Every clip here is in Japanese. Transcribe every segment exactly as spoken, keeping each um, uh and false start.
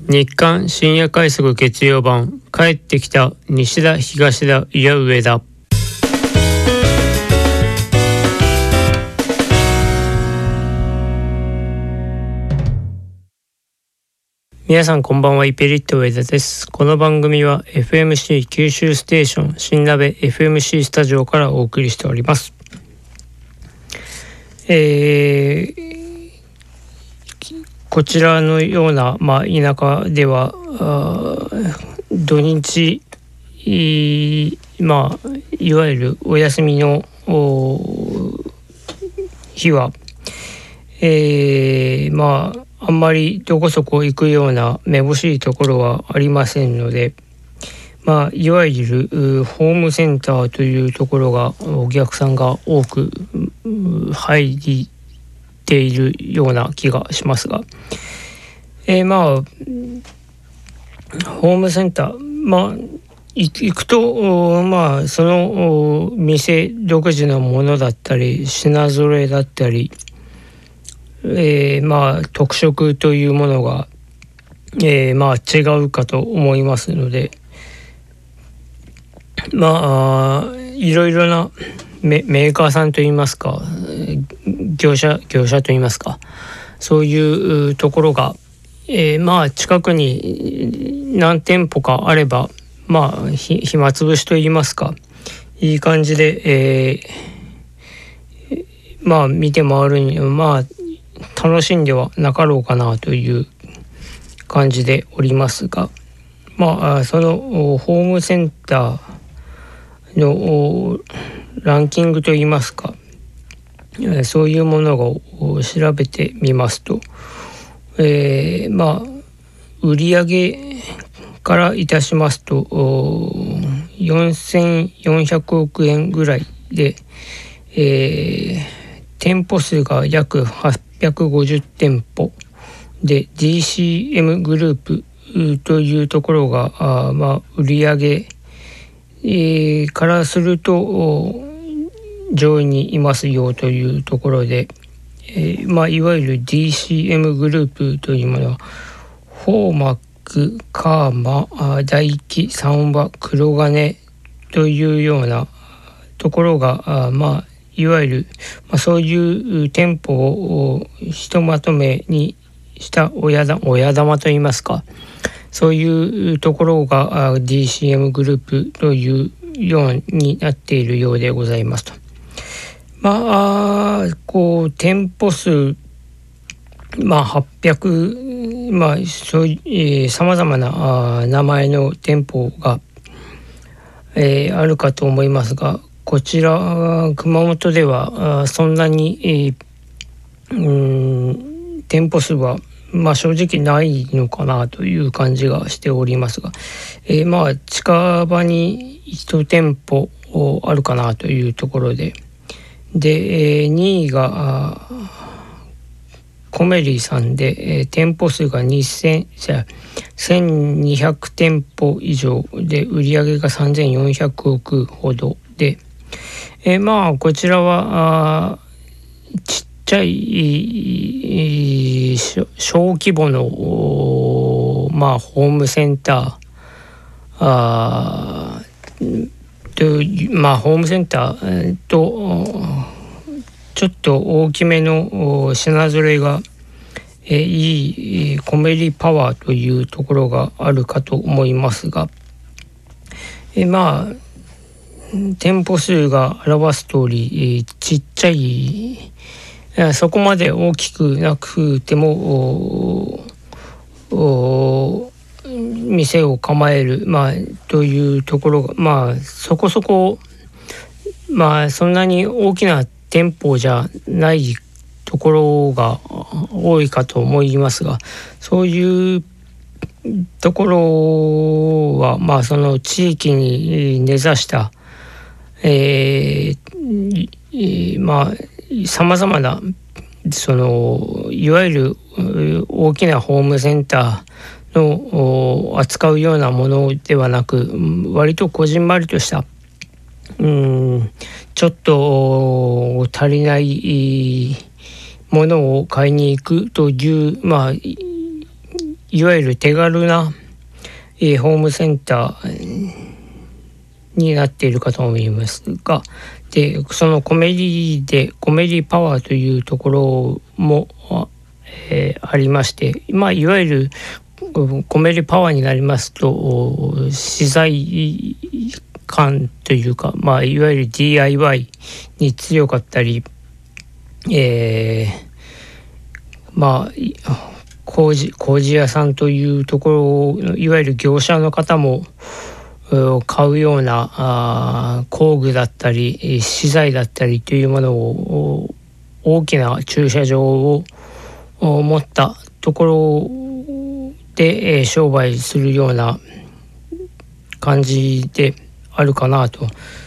日刊深夜快速月曜版、帰ってきた西田東田いや上田。皆さんこんばんは、イペリット上田です。この番組は エフエムシー 九州ステーション新鍋 エフエムシー スタジオからお送りしております。えーこちらのような、まあ、田舎では土日、まあ、いわゆるお休みの日は、えー、まああんまりどこそこ行くようなめぼしいところはありませんので、まあ、いわゆるホームセンターというところがお客さんが多く入りているような気がしますが、えー、まあホームセンター、まあ行くと、まあその店独自のものだったり品揃えだったり、えー、まあ特色というものが、えー、まあ違うかと思いますので、まあいろいろなメ, メーカーさんといいますか、業者業者といいますか、そういうところが、えー、まあ近くに何店舗かあれば、まあ暇つぶしといいますか、いい感じで、えー、まあ見て回るにはまあ楽しんではなかろうかなという感じでおりますが、まあそのホームセンターのランキングといいますか、そういうものを調べてみますと、えー、まあ売上からいたしますとよんせんよんひゃくおくえんぐらいで、えー、店舗数が約はっぴゃくごじゅうてんぽで ディーシーエム グループというところがあ、まあ、売上、えー、からすると上位にいますよというところで、えーまあ、いわゆる ディーシーエム グループというものはフォーマック、カーマ、大輝、三和、黒金というようなところがあ、まあ、いわゆる、まあ、そういう店舗をひとまとめにした親だ親玉といいますか、そういうところが ディーシーエム グループというようになっているようでございますと。まあこう店舗数、まあはっぴゃく、まあそういうさまざまな名前の店舗が、えー、あるかと思いますが、こちら熊本ではそんなに、えー、うん店舗数はまあ正直ないのかなという感じがしておりますが、えー、まあ近場にいち店舗あるかなというところで、で、えー、にいがコメリーさんで、えー、店舗数がにせん、せんにひゃくてんぽ以上で売上がさんぜんよんひゃくおくほどで、えー、まあこちらはちっちゃい小規模の、まあ、ホームセンターあという、まあ、ホームセンターとちょっと大きめの品揃えがえいいコメリパワーというところがあるかと思いますが、えまあ店舗数が表す通り、えちっちゃい、そこまで大きくなくても店を構える、まあ、というところが、まあそこそこ、まあそんなに大きな店舗じゃないところが多いかと思いますが、そういうところはまあその地域に根ざした、えー、まあさまざまなそのいわゆる大きなホームセンターの扱うようなものではなく、割とこじんまりとしたうんちょっと足りないものを買いに行くという、まあいわゆる手軽な、えー、ホームセンターになっているかと思いますが、でそのコメリでコメリパワーというところも、えー、ありまして、まあ、いわゆるコメリパワーになりますと資材感というか、まあ、いわゆる ディーアイワイ に強かったり、えー、まあ工事、工事屋さんというところ、いわゆる業者の方も買うようなあ工具だったり資材だったりというものを大きな駐車場を持ったところで、えー、商売するような感じであるかなと。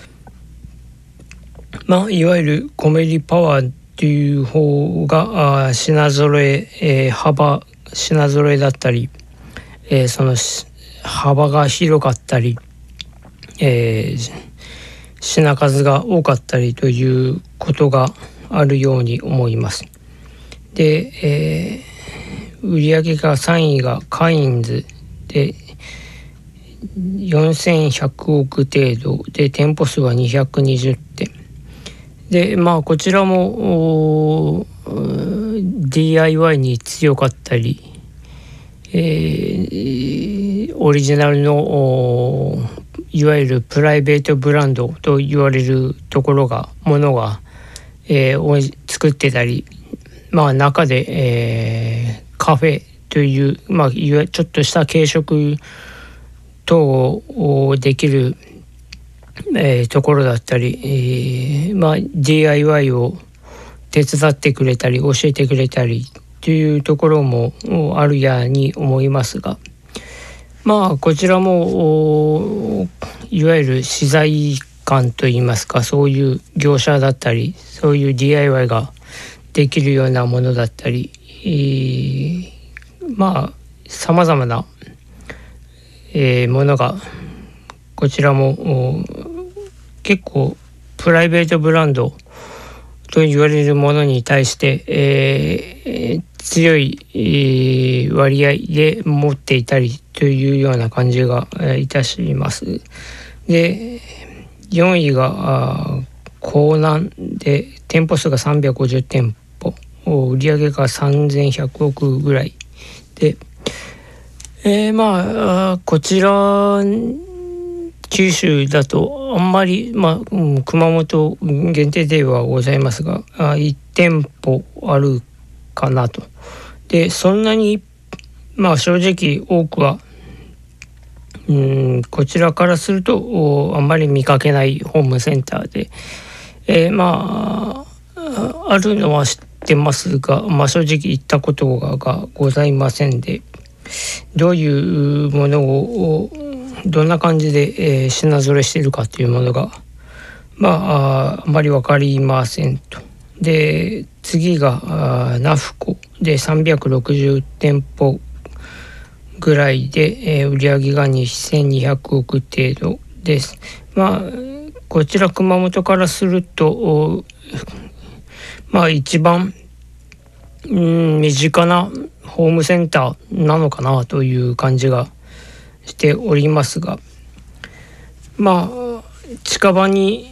まあいわゆるコメリパワーという方があ品揃え、えー、幅品揃えだったり、えー、その幅が広かったり、えー、品数が多かったりということがあるように思います。で、えー、売上がさんいがカインズでよんせんひゃくおく程度で、店舗数はにひゃくにじゅってんで、まあこちらも ディーアイワイ に強かったり、えー、オリジナルのいわゆるプライベートブランドと言われるところがものが、えー、作ってたり、まあ中で、えー、カフェという、まあ、いわゆるちょっとした軽食等をできる、えー、ところだったり、えーまあ、ディーアイワイ を手伝ってくれたり教えてくれたりというところもあるやに思いますが、まあこちらもいわゆる資材館といいますか、そういう業者だったりそういう ディーアイワイ ができるようなものだったり、えー、まあさまざまな、えー、ものがこちらも結構プライベートブランドと言われるものに対して、えー、強い、えー、割合で持っていたりというような感じが、えー、いたします。でよんいが江南で店舗数がさんびゃくごじゅうてんぽ、売上がさんぜんひゃくおくぐらいで、えー、まあこちら九州だとあんまり、まあうん、熊本限定ではございますがあいち店舗あるかなと。でそんなにまあ正直多くはうんこちらからするとあんまり見かけないホームセンターで、えー、まああるのは知ってますが、まあ、正直行ったことがございませんで、どういうものをどんな感じで、えー、品揃えしているかというものがまあ あ, あまり分かりませんと。で次がナフコでさんびゃくろくじゅうてんぽぐらいで、えー、売上がにせんにひゃくおく程度です。まあこちら熊本からするとまあ一番うん身近なホームセンターなのかなという感じがしておりますが、まあ近場に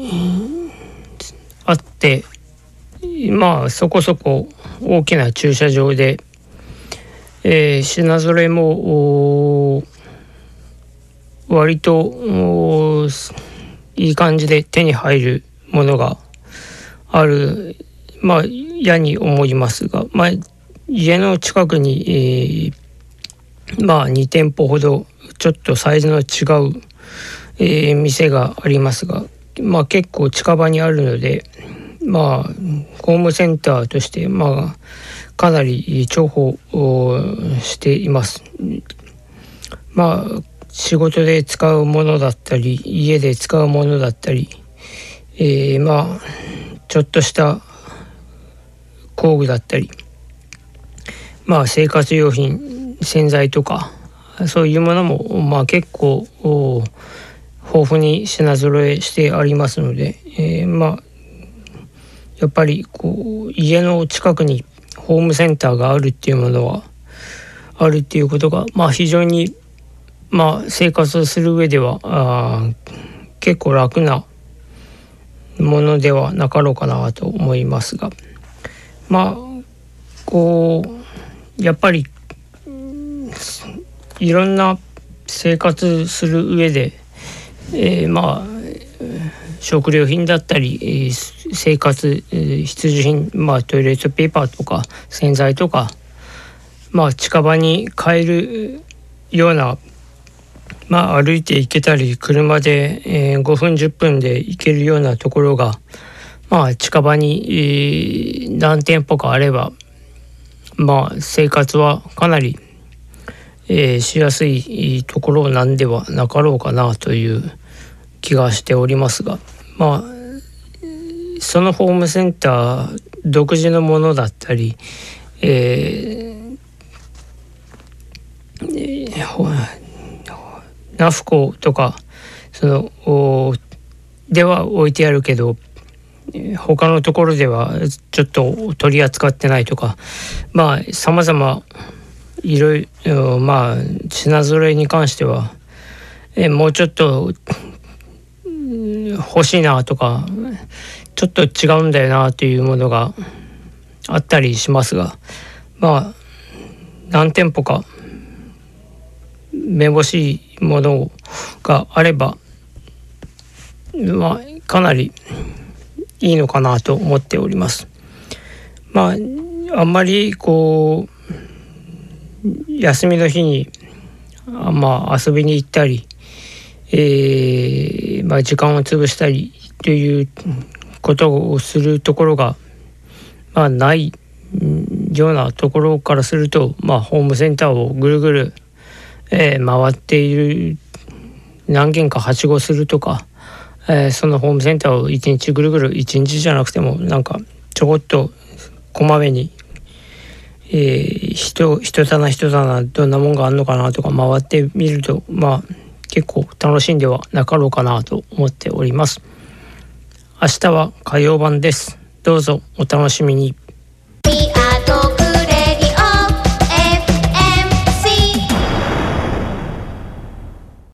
あってまあそこそこ大きな駐車場で、えー、品揃えも割といい感じで手に入るものがある、まあやに思いますが、まあ家の近くに、えー、まあに店舗ほどちょっとサイズの違う、えー、店がありますが、まあ結構近場にあるので、まあホームセンターとしてまあかなり重宝しています。まあ仕事で使うものだったり家で使うものだったり、えー、まあちょっとした工具だったり、まあ生活用品洗剤とかそういうものもまあ結構豊富に品揃えしてありますので、えー、まあやっぱりこう家の近くにホームセンターがあるっていうものはあるっていうことが、まあ、非常に、まあ、生活する上ではあ結構楽なものではなかろうかなと思いますが、まあこうやっぱりいろんな生活する上で、えー、まあ食料品だったり、えー、生活、えー、必需品、まあ、トイレットペーパーとか洗剤とか、まあ、近場に買えるような、まあ、歩いて行けたり車で、えー、ごふんじゅっぷんで行けるようなところが、まあ、近場に、えー、何店舗かあれば、まあ、生活はかなり、えー、しやすいところなんではなかろうかなという気がしておりますが、まあそのホームセンター独自のものだったり、えー、ナフコとかそのでは置いてあるけど他のところではちょっと取り扱ってないとか、まあさまざまいろいろ、まあ品揃えに関しては、えもうちょっと欲しいなとかちょっと違うんだよなというものがあったりしますが、まあ何店舗かめぼしいものがあれば、まあかなりいいのかなと思っております。まああんまりこう休みの日にあまあ遊びに行ったり、えーまあ、時間を潰したりということをするところが、まあ、ないようなところからすると、まあ、ホームセンターをぐるぐる、えー、回っている何軒かはしごするとか、えー、そのホームセンターを一日ぐるぐる一日じゃなくてもなんかちょこっとこまめに、えー、人一棚一棚どんなもんがあるのかなとか回ってみると、まあ結構楽しんではなかろうかなと思っております。明日は火曜版です。どうぞお楽しみに。